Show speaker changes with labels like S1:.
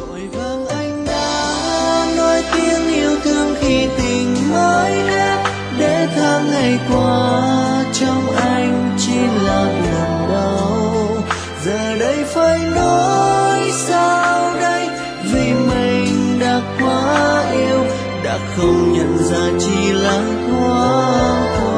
S1: vội vàng anh đã nói tiếng yêu thương khi tình mới hết, để tháng ngày qua trong anh chỉ là buồn đau. Giờ đây phải nói sao đây, vì mình đã quá yêu, đã không nhận ra chỉ là thoáng qua.